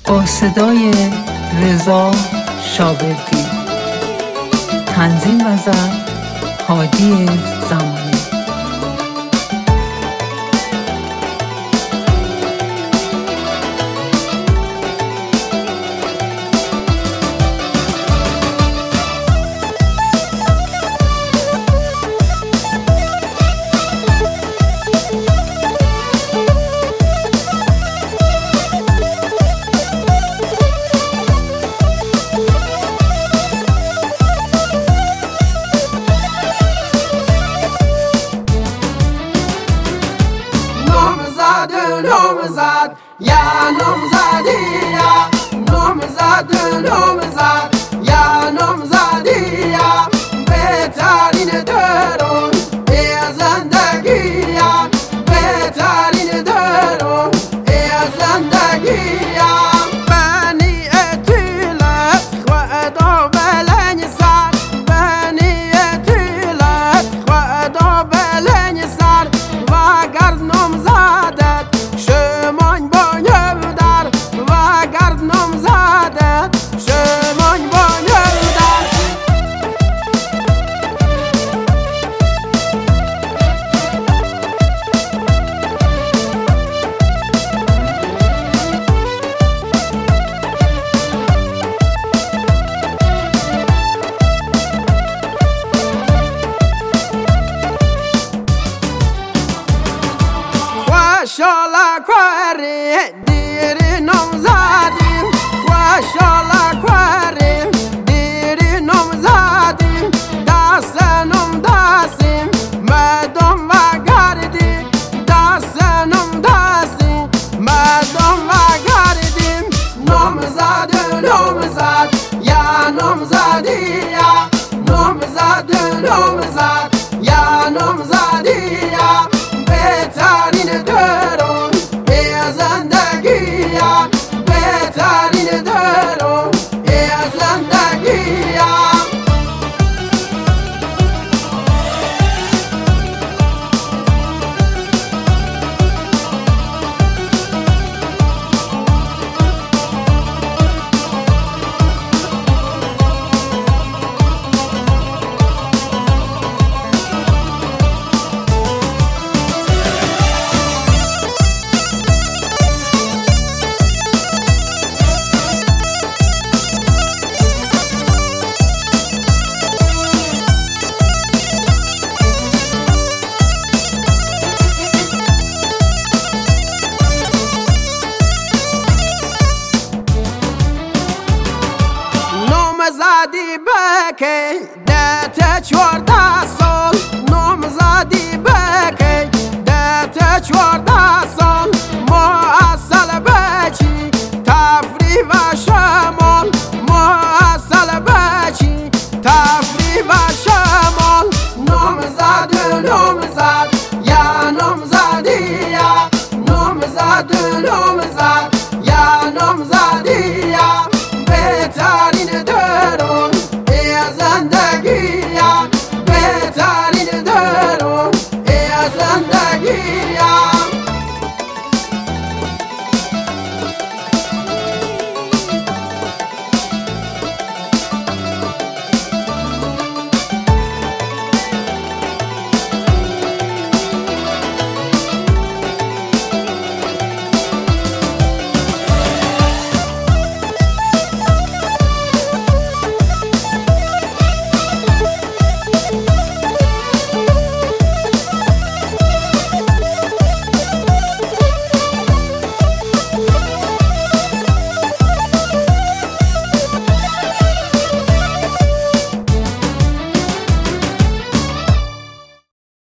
با صدای رضا شابردی، تنظیم و ضبط هادی زمانی. نامزد یا نامزدی یا نامزد نامزد یا نامزدی یا بهترین درون زندگی یا بهترین درون زندگی یا بنی اطیلت خدا بلنی سر بنی اطیلت خدا بلنی سر و گرد نامزدت شمان بانه در و گرد نامزدت شمان بانه در خوشحالا کوری دیری نامزدیم خوشحالا کوری دیری نامزدیم دست نام دستیم مردم و گردیم دست نام دستیم مردم و گردیم نامزد نامزد یا نامزدی یا نامزد نامزد یا نامزدی یا بهترین درون زندگی یا بهترین درون زندگی یا نامزدی بکی ده 14 سال نامزدی بکی ده 14 سال معسل بچی تفریح و شمال معسل بچی تفریح و شمال نامزد نامزد یا نامزدی یا نامزد نامزد